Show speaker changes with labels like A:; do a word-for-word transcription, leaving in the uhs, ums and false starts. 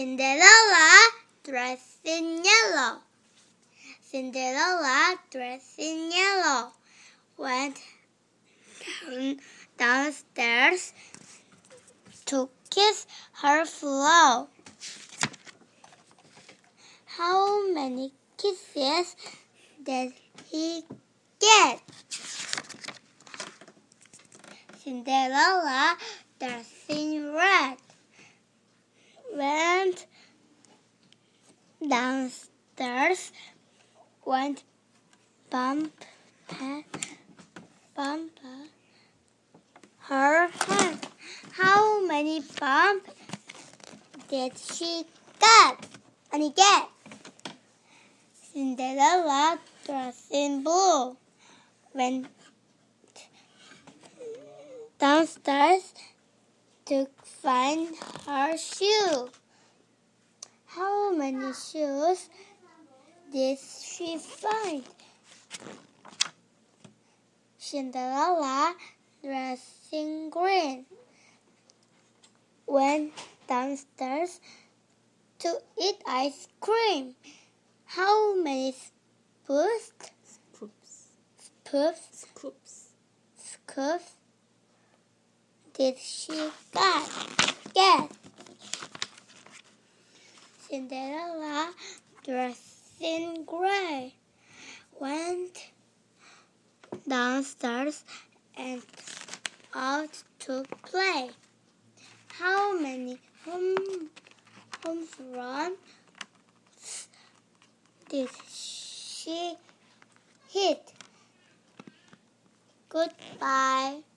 A: Cinderella dressed in yellow. Cinderella dressed in yellow went down, downstairs to kiss her Flo. How many kisses did he get? Cinderella, dressed in red, went downstairs, went bump, bump her head. How many bumps did she get? And get? Cinderella, dressed in blue, went downstairs to find her shoe. How many shoes did she find? Cinderella, dressed in green, went downstairs to eat ice cream. How many spoons?
B: Scoops.
A: Scoops?
B: Scoops.
A: Scoops did she get? Get? Cinderella, dressed in gray, went downstairs and out to play. How many home, home runs did she hit? Goodbye.